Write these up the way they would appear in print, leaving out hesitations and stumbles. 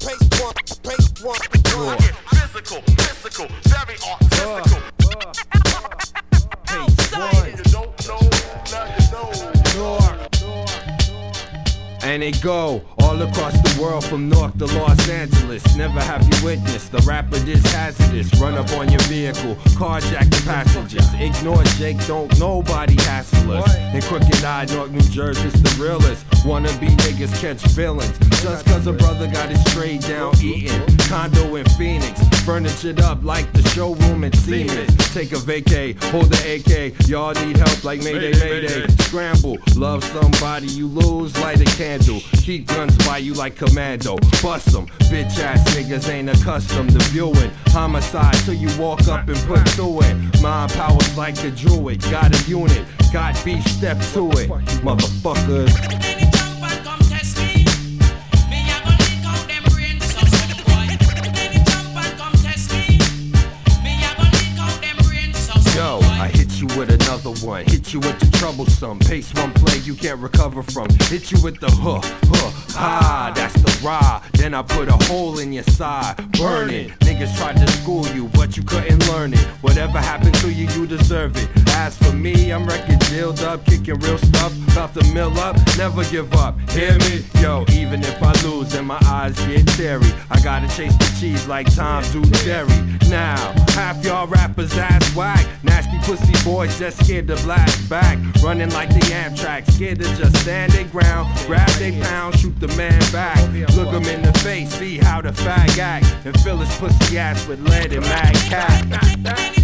I get physical, very artistical. You don't know, now you know. And they go all across the world from North to Los Angeles. Never have you witnessed the rapper this hazardous. Run up on your vehicle, carjack the passengers. Ignore Jake, don't nobody hassle us. In Crooked Eye, Newark, New Jersey's the realest. Wannabe niggas catch feelings just cause a brother got his straight down eating. Condo in Phoenix, furnitured up like the showroom at Siemens. Take a vacay, hold the AK. Y'all need help like Mayday, Mayday. Scramble, love somebody you lose, light a candle. Keep guns by you like commando. Bust them, bitch ass niggas ain't accustomed to viewing homicide till you walk up and put to it. Mind powers like a druid, got a unit, got beef, step to it, motherfuckers. Yo, I hit you with another one. Hit you with the troublesome. Pace one play you can't recover from. Hit you with the that's the rah. Then I put a hole in your side. Burn it. Niggas tried to school you, but you couldn't learn it. Whatever happened to you, you deserve it. As for me, I'm record dealed up, kicking real stuff. About to mill up, never give up. Hear me? Yo, even if I lose and my eyes get teary, I gotta chase the cheese like Tom do Jerry. Now, half y'all rappers ass whack. Nasty pussy boys just scared to blast back. Running like the Amtrak, scared to just stand their ground. Grab they pound, shoot the man back. Look him in the face, see how the fag act. And fill his pussy ass with lead and mad cat.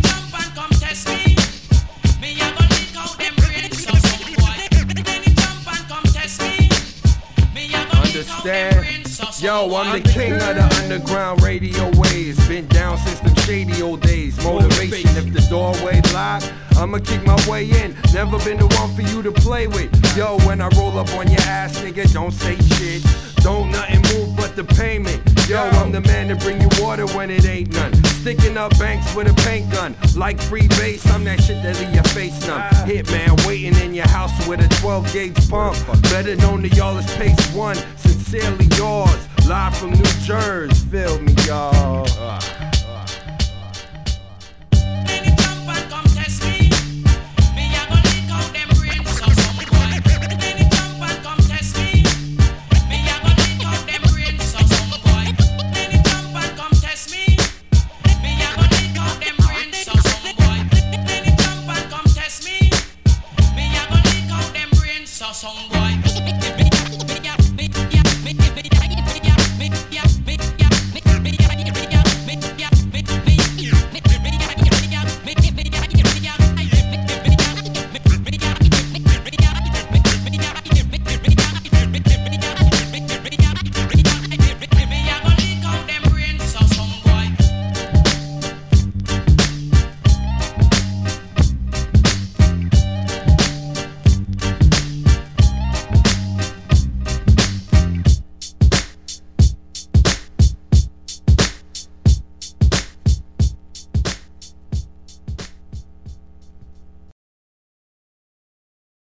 Understand? Yo, I'm the king of the underground radio waves. Been down since the shady old days. Motivation, if the doorway locked, I'ma kick my way in. Never been the one for you to play with. Yo, when I roll up on your ass, nigga, don't say shit. Don't nothing move but the payment. Yo, I'm the man to bring you water when it ain't none. Sticking up banks with a paint gun. Like free base, I'm that shit that leave your face numb. Hitman waiting in your house with a 12 gauge pump. Better known to y'all as Pace One. Sincerely yours, live from New Jersey. Feel me, y'all.